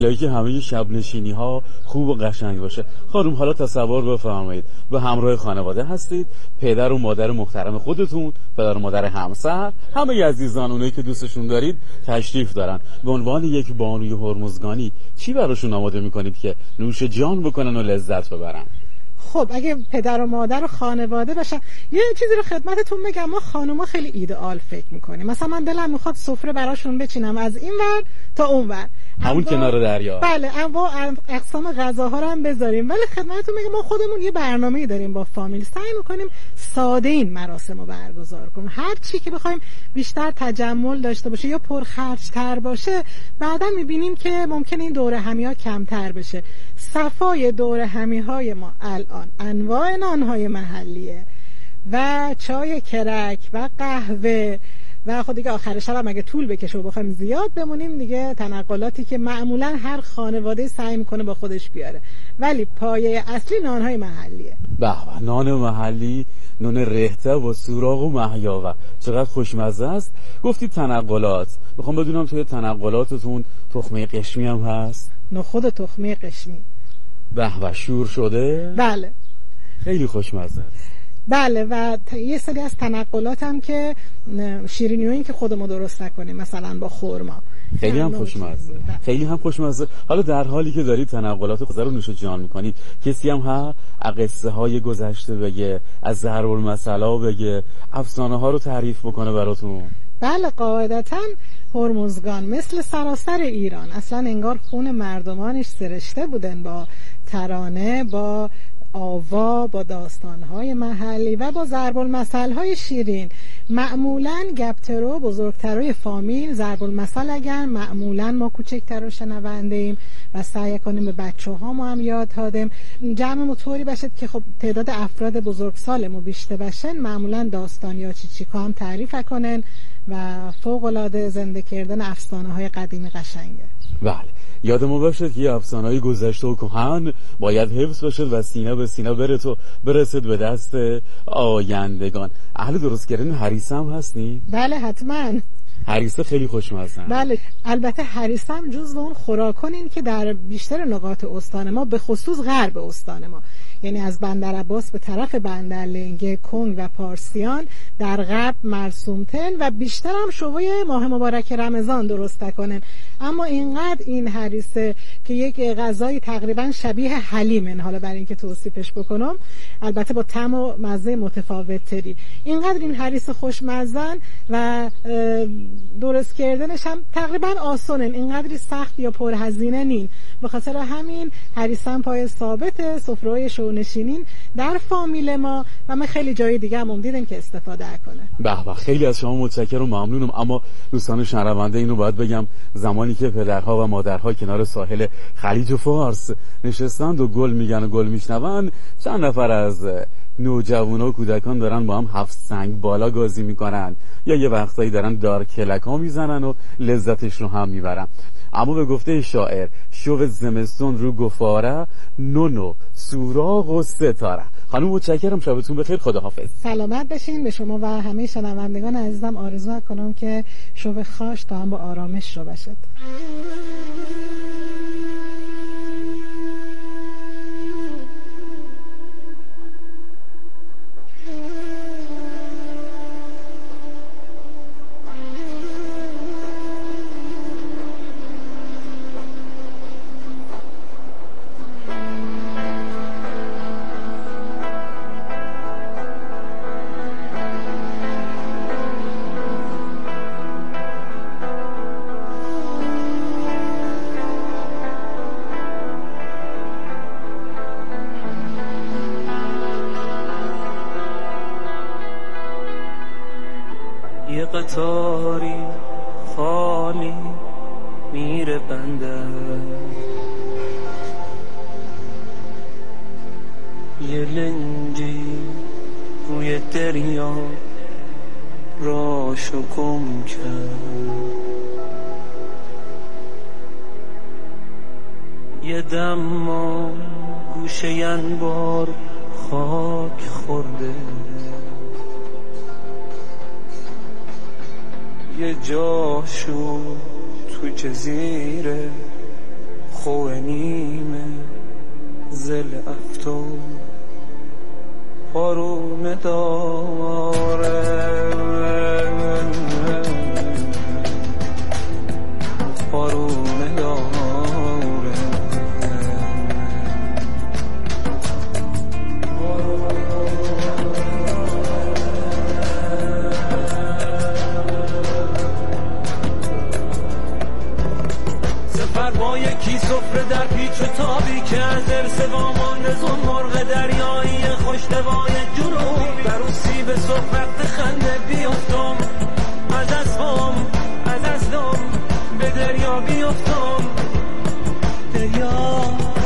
لایی که همه شب نشینی ها خوب و قشنگ باشه. خانم حالا تصور بفرمایید به همراه خانواده هستید، پدر و مادر محترم خودتون، پدر و مادر همسر، همه عزیزان اونایی که دوستشون دارید تشریف دارن. به عنوان یک بانوی هرمزگانی چی براشون آماده میکنید که نوش جان بکنن و لذت ببرن؟ خب اگه پدر و مادر و خانواده باشن، یه چیزی رو خدمتتون بگم، ما خانوما خیلی ایدئال فکر میکنیم. مثلا من دلم میخواد سفره براشون بچینم از این ور تا اون ور، همون کنار دریا. بله، انواع اقسام غذاها رو هم بذاریم. ولی خدمتتون میگم ما خودمون یه برنامه‌ای داریم با فامیل، سعی میکنیم ساده این مراسم رو برگزار کنیم. هر چی که بخوایم بیشتر تجمل داشته باشه یا پرخرج‌تر باشه، بعدا میبینیم که ممکنه این دوره همی‌ها کمتر بشه. صفای دوره همی‌های ما الان انواع نان‌های محلیه و چای کرک و قهوه و خود دیگه آخر شب هم اگه طول بکشه و بخوایم زیاد بمونیم دیگه تنقلاتی که معمولا هر خانواده سعی میکنه با خودش بیاره، ولی پایه اصلی نانهای محلیه. به نان محلی، نان رهته و سوراخ و محیا، چقدر خوشمزه است. گفتی تنقلات، میخوام بدونم توی تنقلاتتون تخمه قشمی هم هست؟ نخود تخمه قشمی. به شور شده؟ بله خیلی خوشمزه است. بله، و یه سری از تنقلات هم که شیرینیایی که خودمون درست نکنیم، مثلا با خرما، خیلی هم خوشمزه، خیلی هم خوشمزه. حالا در حالی که دارید تنقلات خود رو نوش جان میکنید، کسی هم ها قصه های گذشته بگه، از ضرب المثل بگه، افسانه ها رو تعریف بکنه براتون؟ بله، قاعدتاً هرمزگان مثل سراسر ایران اصلا انگار خون مردمانش سرشته بودن با ترانه، با آوا، با داستان‌های محلی و با ضرب المثل‌های شیرین. معمولاً گپترو بزرگترای فامیل ضرب المثل اگر معمولاً ما کوچکتر رو شنونده ایم و سعی کنیم به بچه‌ها ما هم یاد دادیم. جمع موتوری باشد که خب تعداد افراد بزرگسالمون بیشتر باشن، معمولاً داستان یا چیچیکا هم تعریف کنن و فوق‌العاده زنده کردن افسانه‌های قدیمی قشنگه. بله، یادمون باشه که افسانه‌های گذشته و کهن باید حفظ بشه و سینه به سینه برسد به دست آیندگان. اهل درست کردن هریسه هم هستی؟ بله حتما. هریسه خیلی خوشمزه. بله، البته هریسه هم جزو اون خوراکانین که در بیشتر نقاط استان ما، به خصوص غرب استان ما، یعنی از بندرعباس به طرف بندرلنگه، کنگ و پارسیان در غرب مرسومتن و بیشتر هم شوی ماه مبارک رمضان درست کنن. اما اینقدر این هریسه که یک غذای تقریبا شبیه حلیمن، حالا برای اینکه توصیفش بکنم، البته با طعم و مزه متفاوت تری، اینقدر این هریسه خوشمزن و درست کردنش هم تقریبا آسانن، اینقدری سخت یا پرهزینه نین. به خاطر همین هریسه هم پای ثابت سفره‌های شونشینین در فامیل ما و من خیلی جای دیگه هم دیدم که استفاده کنه. به به، خیلی از شما متشکرم و ممنونم. اما دوستان شنونده اینو باید بگم، زمانی که پدرها و مادرها کنار ساحل خلیج فارس نشستند و گل میگن و گل میشنون، چند نفر از نوجوانا و کودکان دارن با هم 7 سنگ بالا گازی میکنن یا یه وقتایی دارن دار کلکا میزنن و لذتش رو هم میبرن. اما به گفته شاعر، شو زمستون رو گفاره، نونو سوراخ و ستاره. خانم متشکرم، شبتون بخیر، خداحافظ. سلامت بشین. به شما و همه شنوندگان عزیزم آرزو کنم که شب خوش تا هم با آرامش رو باشد. قطاری خالی میره بندر، یه لنجی روی دریا راشو گم کرد، یه دم گوشه انبار خاک خورده، یه جاشو تو جزیره خوه نیمه زل افتون پارونه داره پارونه داره با یکی سفره در پیچ و تابی که از ارث وامانده زون مرغ دریایی خوشنوای جنوب در اون سیب صحبت خنده بیفتم از اسلام به دریا بیفتم دریا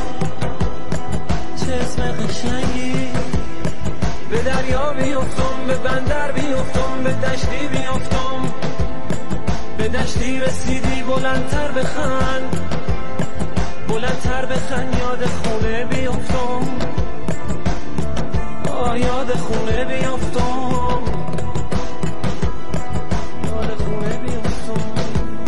چه اسم قشنگی به دریا بیفتم به بندر بیفتم به دشتی بیفتم به دشتی رسیدی بلندتر بخن یاد خونه بیفتم یاد خونه بیفتم یاد خونه بیفتم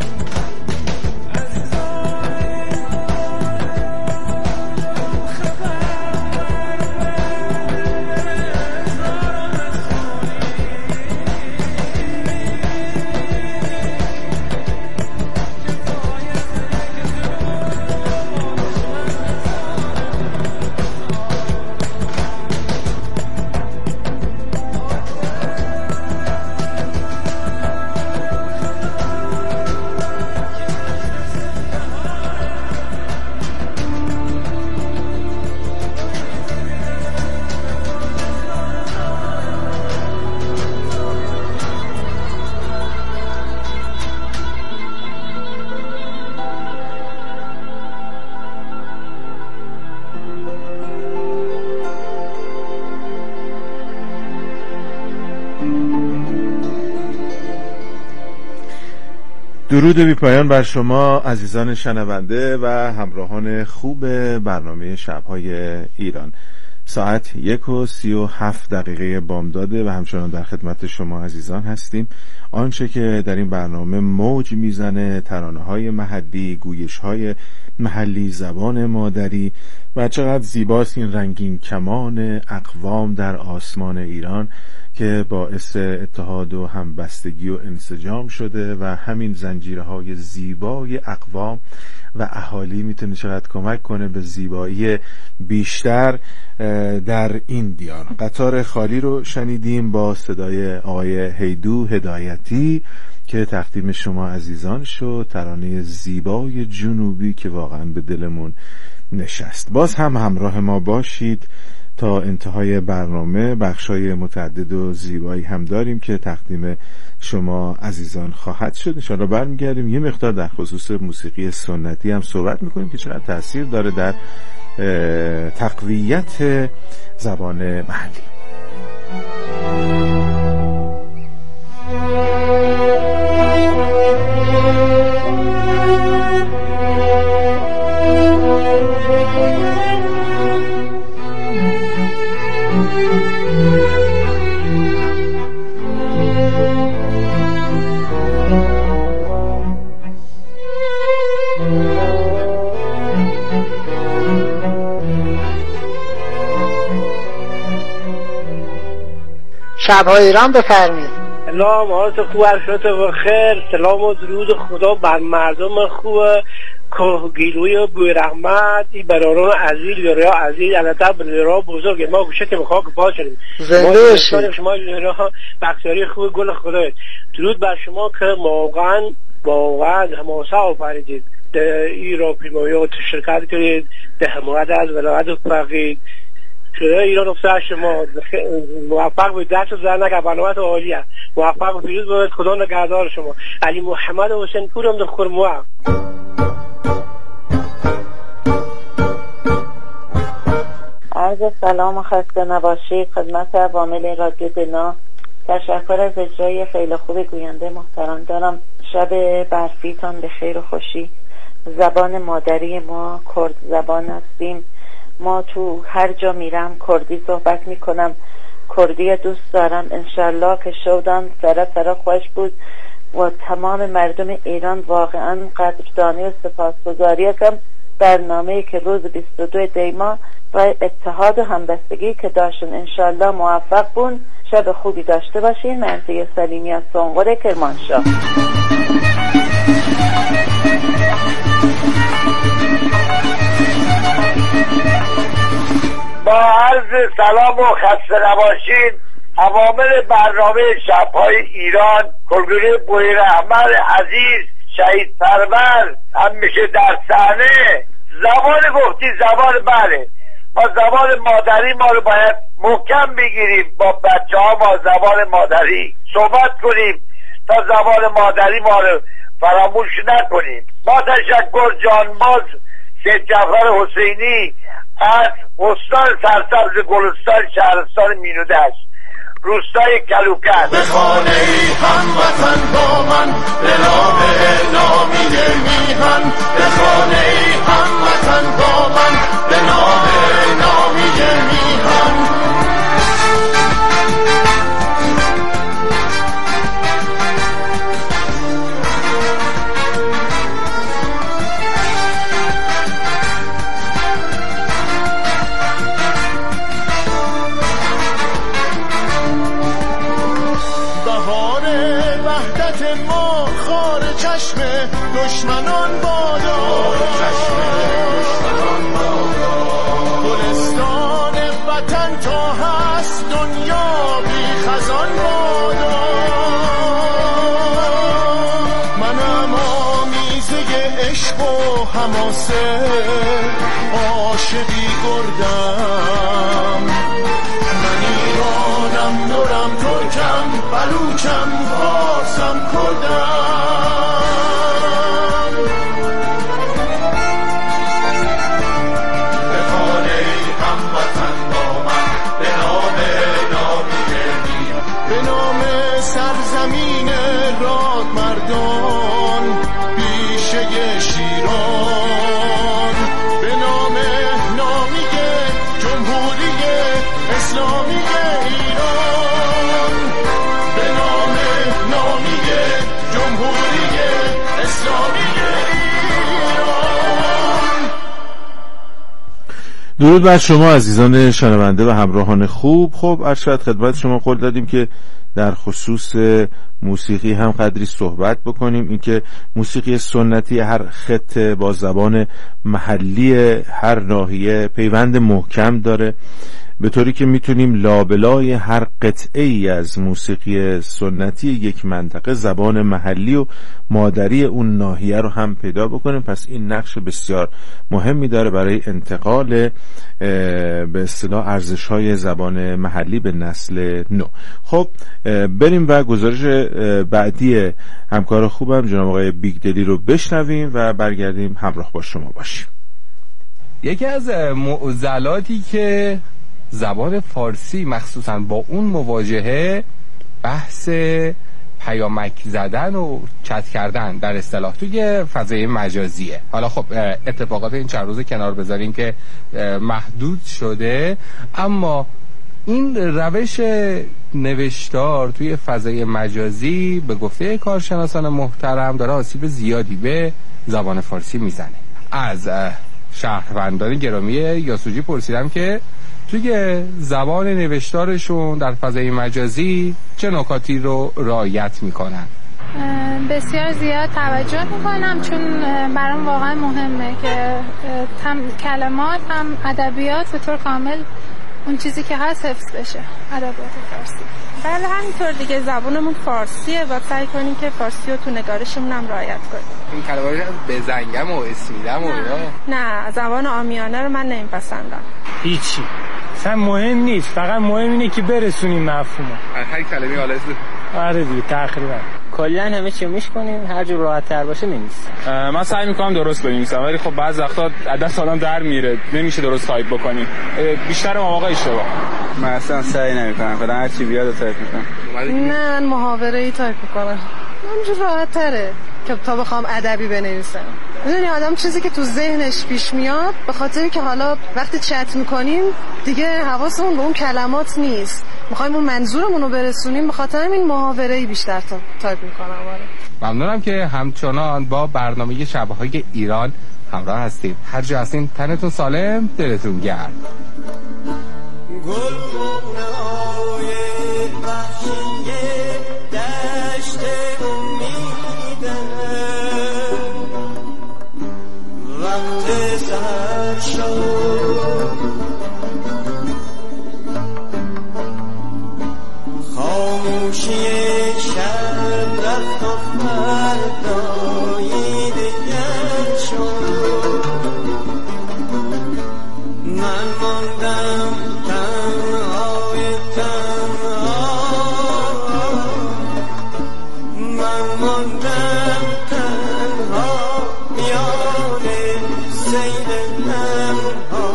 درود بی پایان بر شما عزیزان شنونده و همراهان خوب برنامه شب‌های ایران. ساعت 1:37 بامداده و همچنان در خدمت شما عزیزان هستیم. آنچه که در این برنامه موج میزنه ترانه‌های محلی، گویش‌های محلی، زبان مادری و چقدر زیباست این رنگین کمان اقوام در آسمان ایران که باعث اتحاد و همبستگی و انسجام شده و همین زنجیرهای زیبای اقوام و اهالی میتونه چقدر کمک کنه به زیبایی بیشتر در این دیار. قطار خالی رو شنیدیم با صدای آقای هیدو هدایتی که تقدیم شما عزیزان شد، ترانه زیبای جنوبی که واقعا به دلمون نشست. باز هم همراه ما باشید تا انتهای برنامه. بخشای متعدد و زیبایی هم داریم که تقدیم شما عزیزان خواهد شد. انشاءالله برمیگردیم یه مقدار در خصوص موسیقی سنتی هم صحبت میکنیم که چقدر تأثیر داره در تقویت زبان محلی. شب‌های ایران بفرمایید. سلام، حالت خوب شده و خیر. سلام و درود خدا بر مردم خوب کوهگیلوی بوی رحمت ای براران عزیز یا عزیز البته بلرا بزرگ ما گوشه که میخواه که باز شدیم زنده باشید. شما لرا بختیاری خوب گل خدایت. درود بر شما که واقعا حماسه آفریدید ای را پیمایات شرکت کنید در حمایت از ولایت فقید شده ایران افتاد. شما موفق به دست زنک برنامه عالیه، موفق و پیروز باشید. خدا نگهدار شما. علی محمد حسین پورم در خرموه. عرض سلام و خسته نباشید خدمت عوامل رادیو دنا. تشکر از اجرای خیلی خوب گوینده محترم دارم. شب برفیتان به خیر و خوشی. زبان مادری ما کرد زبان هستیم. ما تو هر جا میرم کردی صحبت میکنم، کردی دوست دارم. انشالله که شودان سره خوش بود و تمام مردم ایران واقعا قدردانی و سپاسگزاری کم برنامه‌ای که روز 22 دی‌ماه و اتحاد و همبستگی که داشتن انشالله موفق بون. شب خوبی داشته باشین. مرزی سلیمی از سنقر کرمانشاه. با عرض سلام و خسته نباشین. عوامل برنامه شب‌های ایران، گلگونه بویراحمد عزیز، شهید پرور همیشه در صحنه. زبان گفتی زبان بله، ما زبان مادری ما رو باید محکم بگیریم، با بچه ها با زبان مادری صحبت کنیم تا زبان مادری ما رو فراموش نکنیم. با تشکر جانباز سید جعفر حسینی از استان سرسبز گلستان شهرستان مینودشت روستای کلوکت. به خانه ای هموطن با من به نام نامی میهن، به خانه ای هموطن با من به نام نامی میهن. ما خار چشم دشمنان بادا، گلستان وطن تا هست دنیا بی خزان بادا. منم آمیزه عشق و حماسه، عاشقی گردم. من ایرانم، نورم، ترکم، بلوچم، فارسم، کردم. به خانه هموطن با من به نام نامی میهن، به نام سرزمین راد مردان بیشه شیران، به نام نامی جمهوری اسلامی ایران، به نام نامی جمهوری اسلامی ایران. درود بر شما عزیزان شنونده و همراهان خوب. خب ارشد خدمت شما قول دادیم که در خصوص موسیقی هم قدری صحبت بکنیم. اینکه موسیقی سنتی هر خطه با زبان محلی هر ناحیه پیوند محکم داره، به طوری که میتونیم لابلای هر قطعه ای از موسیقی سنتی یک منطقه زبان محلی و مادری اون ناحیه رو هم پیدا بکنیم. پس این نقش بسیار مهمی داره برای انتقال به اصطلاح ارزش‌های زبان محلی به نسل نو. خب بریم و گزارش بعدی همکار خوبم جناب آقای بیگدلی رو بشنویم و برگردیم همراه با شما باشیم. یکی از معضلاتی که زبان فارسی مخصوصا با اون مواجهه بحث پیامک زدن و چت کردن در اصطلاح توی فضای مجازیه. حالا خب اتفاقات این چند روز کنار بذاریم که محدود شده، اما این روش نوشتار توی فضای مجازی به گفته کارشناسان محترم داره آسیب زیادی به زبان فارسی میزنه. از شهروندان گرامی یاسوجی پرسیدم که توی زبان نوشتارشون در فضای مجازی چه نکاتی رو رعایت میکنن. بسیار زیاد توجه میکنم، چون برام واقعا مهمه که کلمات هم ادبیات به طور کامل اون چیزی که هست حفظ بشه، ادبیات فارسی. بله همینطور دیگه، زبانمون فارسیه و سعی کنیم که فارسی رو تو نگارشمون هم رعایت کنیم. این کلمات بزنگم و اسمیدم و نه، زبان عامیانه رو من نمیپسندم. هیچی اصلا مهم نیست، فقط مهم اینه که برسونیم مفهومو. هر کلمه حالت آره دیگه تقریبا کلا همه چی میشکنیم، هر جور راحت تر باشه مینویسیم. من سعی میکنم درست بنویسم، ولی خب بعضی وقتا دست آدم در میره، نمیشه درست تایپ بکنیم. بیشتر مواقع اشتباه. من اصلا سعی نمیکنم، فقط هر چی بیاد تایپ میکنم. نه محاوره‌ای تایپ میکنم، اونجوری راحت تره که تا بخوام ادبی بنویسم. میدونی آدم چیزی که تو ذهنش پیش میاد، به خاطر که حالا وقتی چت میکنیم دیگه حواسمون به اون کلمات نیست، میخوایم اون منظورمون رو برسونیم، به خاطر این محاوره‌ای بیشتر تایپ میکنم. ممنونم که همچنان با برنامه شب‌های ایران همراه هستید. هر جا هستین تنتون سالم، دلتون گرم. گل‌های وحشی دشت امیدم وقت سحر شد خاموشی شب رفت و فردایی دیگر شد من ماندم تنهای تنها من ماندم تنها میان سیل غمها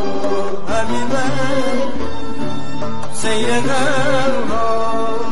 حبیبم سیل غمها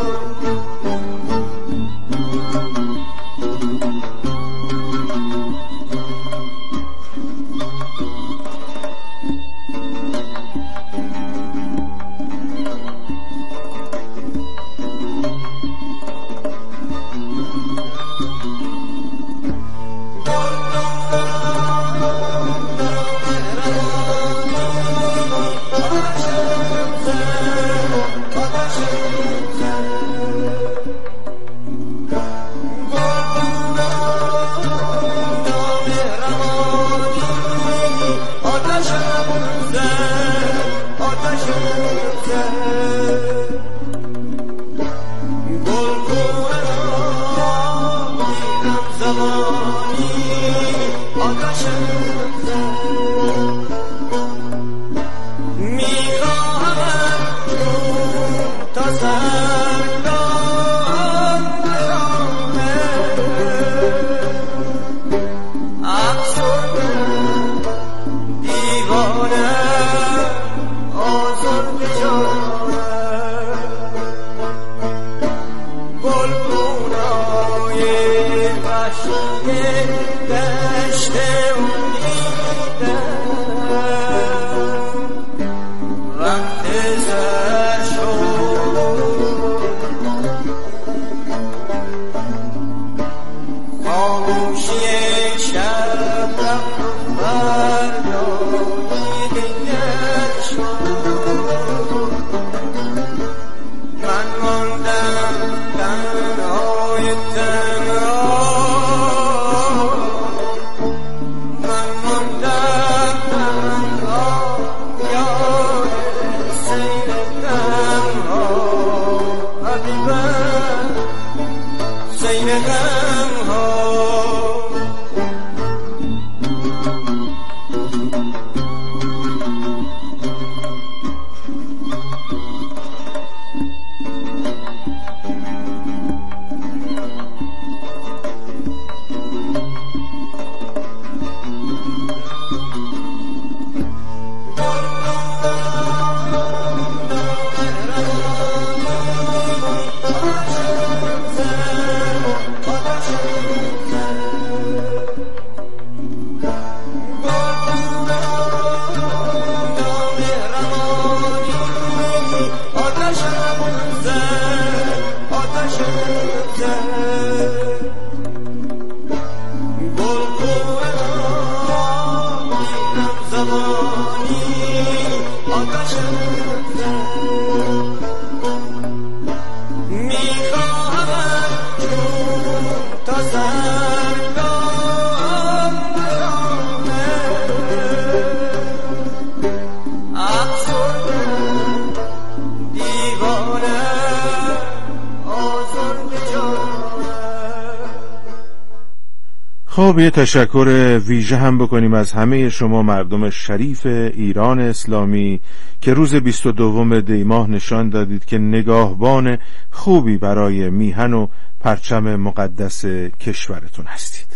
خب یه تشکر ویژه هم بکنیم از همه شما مردم شریف ایران اسلامی که روز 22 دی ماه نشان دادید که نگاهبان خوبی برای میهن و پرچم مقدس کشورتون هستید.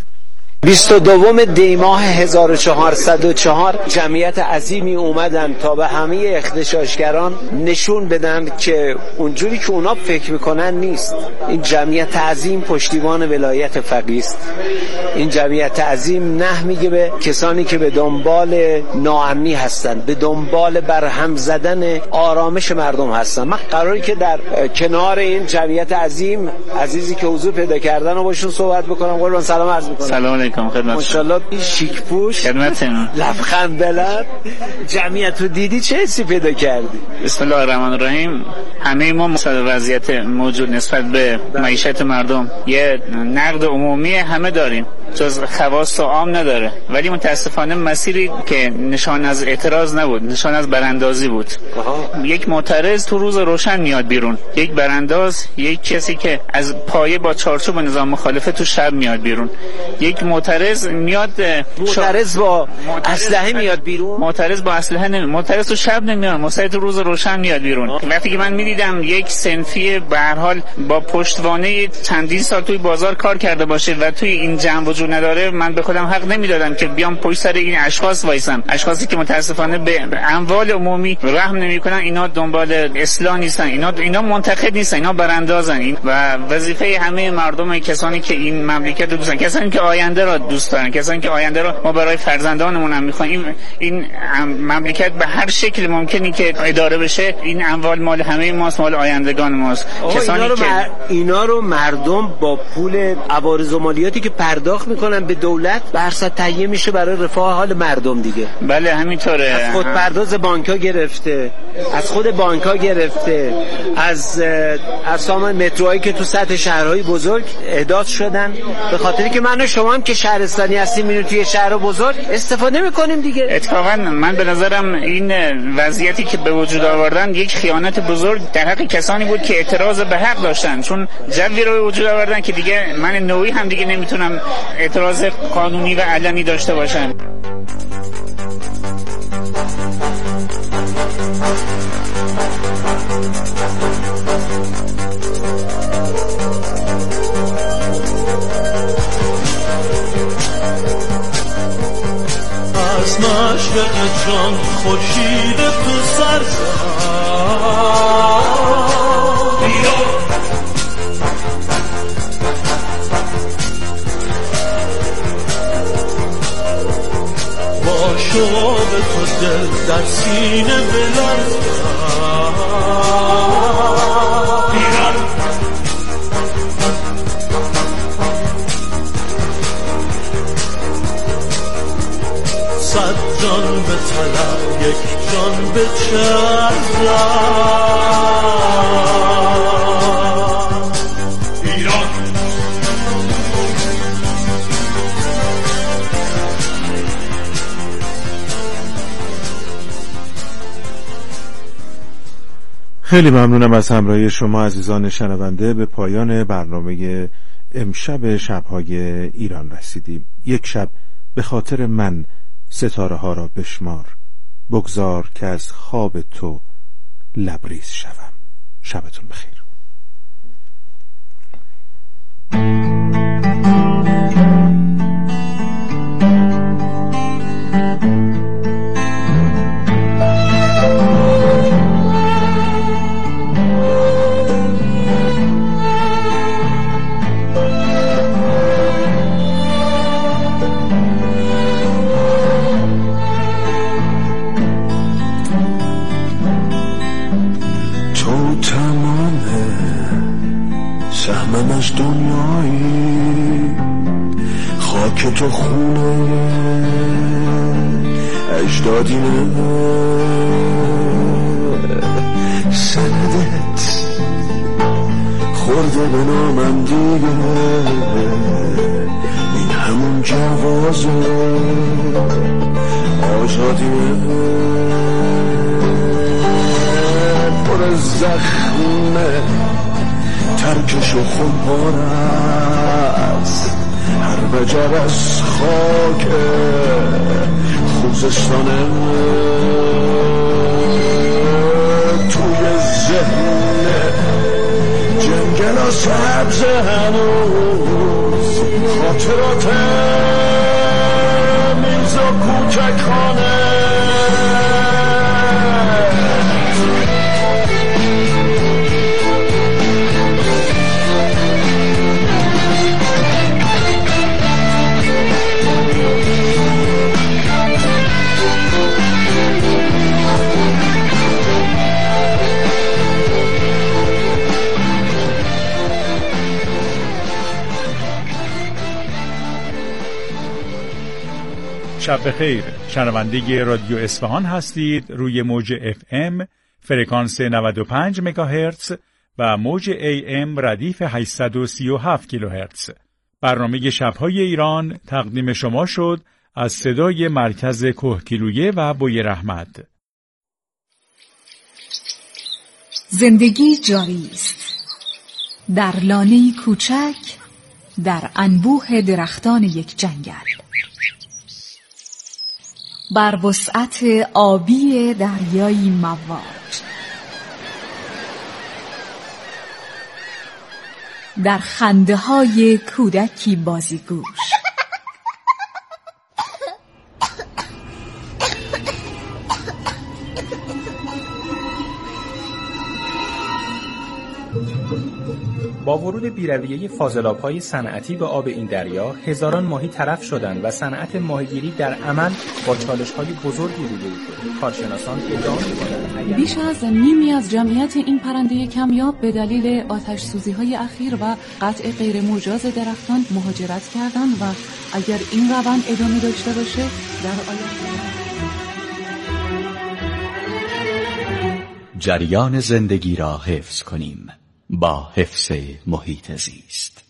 22 دی ماه 1404 جمعیت عظیمی اومدن تا به همه اغتشاشگران نشون بدن که اونجوری که اونا فکر میکنن نیست. این جمعیت عظیم پشتیبان ولایت فقیه است. این جمعیت عظیم نه میگه به کسانی که به دنبال ناامنی هستن، به دنبال برهم زدن آرامش مردم هستن. من قراری که در کنار این جمعیت عظیم عزیزی که حضور پیدا کردن و باشون صحبت بکنم. قربان سلام عرض میکنم. سلام علیکم. میکنم خدمت. ماشاءالله شیک پوش، خدمتتون، لبخند بلند. جمعیت رو دیدی چه حسی پیدا کردی؟ بسم الله الرحمن الرحیم. همه ما وضعیت موجود نسبت به معیشت مردم یه نقد عمومی همه داریم، جز خواص و عام نداره، ولی متاسفانه مسیری که نشان از اعتراض نبود، نشان از براندازی بود. یک معترض تو روز روشن میاد بیرون، یک برانداز، یک کسی که از پایه با چارچوب نظام مخالفه تو شب میاد بیرون. یک معترض میاد، معترض با اسلحه میاد بیرون، معترض با اسلحه نمیاد، معترض تو شب نمیاد، معترض تو روز روشن میاد بیرون. وقتی که من میدیدم یک صنفی به هر حال با پشتوانه چندین سال توی بازار کار کرده باشه و توی این جمع وجود نداره، من به خودم حق نمیدادم که بیام پشت سر این اشخاص وایسم. اشخاصی که متاسفانه به اموال عمومی رحم نمیکنن، اینا دنبال اصلاح نیستن، اینا منتقد نیستن، اینا براندازن. این و وظیفه همه مردم، کسانی که این مملکت رو دوستن، کسانی که آینده را دوست دارن، کسانی که آینده را ما برای فرزندانمون هم میخوایم، این مملکت به هر شکل ممکنی که اداره بشه، این اموال مال همه ماست، مال آیندگان ماست. کسانی اینا رو مردم با پول عوارض و مالیاتی که پرداخت میکنن به دولت درصد تهیه میشه برای رفاه حال مردم دیگه. بله همینطوره. از خود پرداز بانک‌ها گرفته، از خود بانک‌ها گرفته، از سامان متروهایی که تو سطح شهرهای بزرگ احداث شدن، به خاطری که من و شما هم که شهرستانی هستیم میریم توی شهر بزرگ استفاده میکنیم دیگه. اتفاقا من به نظرم این وضعیتی که به وجود آوردن یک خیانت بزرگ در حق کسانی بود که اعتراض به حق داشتن، چون جوی رو به وجود آوردن که دیگه من نوعی هم دیگه نمیتونم اعتراض قانونی و علنی داشته باشم. از مشرق جان خورشید تو سر با شوق تو دل در سینه بلرزد. صد جان به طلب یک جان به چرزد. ایران خیلی ممنونم از همراهی شما عزیزان شنونده. به پایان برنامه امشب شب‌های ایران رسیدیم. یک شب به خاطر من ستاره ها را بشمار، بگذار که از خواب تو لبریز شوم. شبتون بخیر. سهمش دنیایی، خاک تو خونه اجدادینه، سندت خورده به نامم دیگه، این همون جواز آزادینه، پر زخمه ترکش و خونپار است، هر بجر از خاک خوزستانه، توی ذهن جنگل ها سبز هنوز خاطرات میز و کوچک خانه. شب بخیر. شنونده رادیو اصفهان هستید روی موج FM فرکانس 95 مگاهرتز و موج AM ردیف 837 کیلوهرتز. برنامه شب‌های ایران تقدیم شما شد از صدای مرکز کهگیلویه و بوی رحمت. زندگی جاری است در لانه‌ای کوچک در انبوه درختان یک جنگل، بر وسعت آبی دریایی مواج، در خنده‌های کودکی بازیگوش، با ورود بی‌رویه فاضلاب‌های صنعتی به آب این دریا، هزاران ماهی تلف شدند و صنعت ماهیگیری در عمل با چالش‌های بزرگی روبرو شد. کارشناسان ادعا می‌کنند بیش از نیمی از جمعیت این پرنده کمیاب به دلیل آتش‌سوزی‌های اخیر و قطع غیرمجاز درختان مهاجرت کردند و اگر این روند ادامه داشته باشه در آینده جریان زندگی را حفظ کنیم با حفظ محیط زیست.